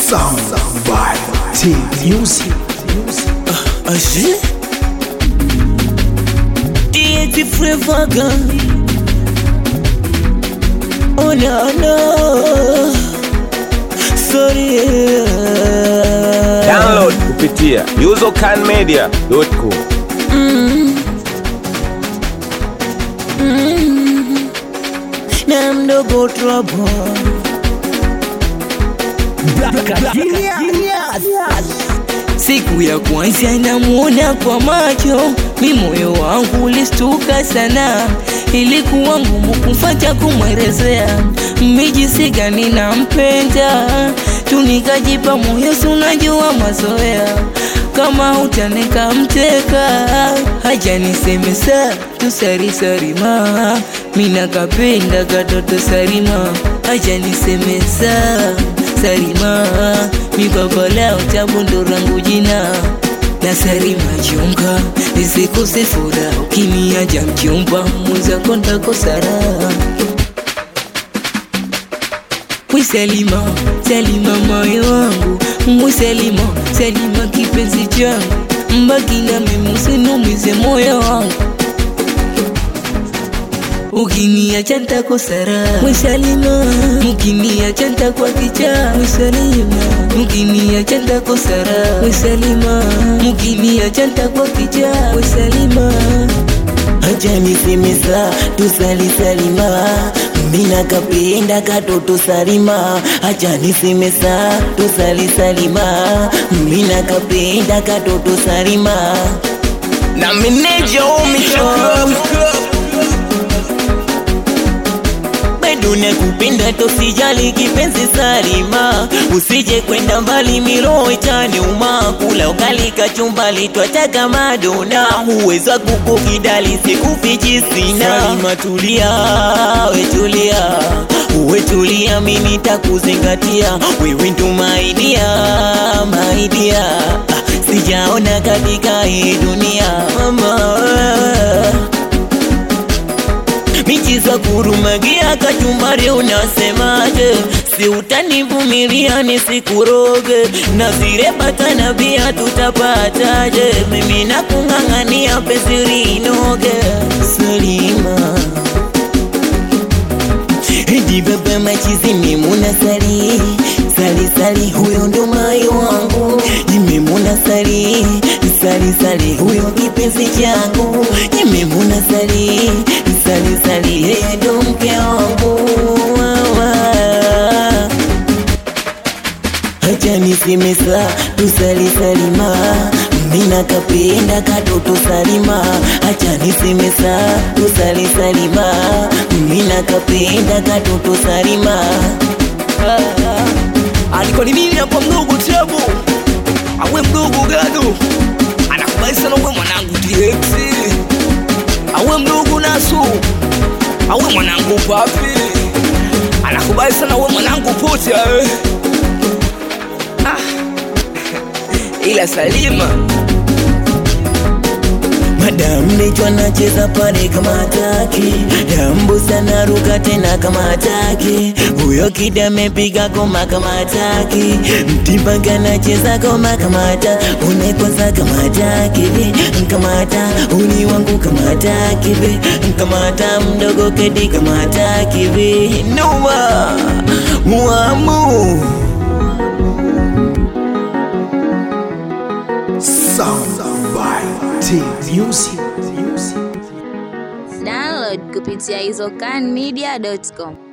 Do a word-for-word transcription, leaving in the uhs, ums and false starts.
Sound by T Music. Uh, Aji T Frevaga. Oh no no, sorry. Download kupitia usercan media dot com. Mm. Mm. Na mdogo trouble. Siku ya kwanza namuona kwa macho, mi moyo wangu ulistuka sana. Ilikuwa ngumu kumfata kumwelezea mijisi gani nampenda. Tunikajipa moyo, si unajua mazoea. Kama utanika mteka, haja niseme saa tusari sarima. Mina kapenda katoto sarima, haja niseme saa sarima. Mikokola utabundo rangu jina na sarima chunga. Nisikose fura ukimia jam chumba, mwiza konta kosara. Mwi Salima, Salima moyo wangu. Mwi Salima, Salima kipenzi changu. Mbaki na mimi usinumize moyo wangu. Ukiniacha nitakosara. Mwi Salima, ukiniacha nitakuwa kichaa. Mwi Salima, ukiniacha nitakosara. Mwi Salima, ukiniacha nitakuwa kichaa. Mwi Salima, acha niseme saa tusali Salima. Mina kapenda katoto Salima. Acha niseme saa tusali Salima. Mina kapenda katoto Salima. na meneja omicho Dune kupenda tosijali kipenzi Salima. Usije kwenda mbali miro itani uma. Kula ugali kachumbali twataka madona. Uweza kukukidali sikufichi sina. Salima tulia, we tulia. Uwe tulia mimi takuzingatia. Wewe ndo my dear, my dear. Sijaona katika hii dunia mama. Michiza kurumagia kachumbari unasemaje? Si utanivumilia nisikuroge. Na zile pata na bia tutapataje? Mimi nakungangania penzi linoge. Salima Edi baba machizi mimuna sali. Sali sali huyo ndo moyo wangu. Nimemuna sali. Sali sali huyo kipenzi changu. Nimemuna sali. Sali sali yeye ndo mke wangu. Acha niseme saa tusali Salima. Mina kapenda katoto Salima. Acha niseme saa tusali Salima. Mina kapenda katoto Salima. aliko ni mimi hapa mdogo Tebu. Awe mdogo Gado anakubali sana uwe mwanangu D X. Awe mdogo Nasu, awe mwanangu Papi anakubali sana uwe mwanangu Pocha eh. Ah. Ila Salima Madam Necho nacheza pale kama hataki. Dambu sana ruka tena kama hataki. Huyo kida mepiga goma kama hataki. Mtimbanga nacheza goma kama hataki. Unaikosa kama hataki be. Kama hataki uni wangu kama hataki be. Kama hataki mdogo kedi kama hataki be. Numa muamu Sound by T Music. Download kupitia usercan media dot com.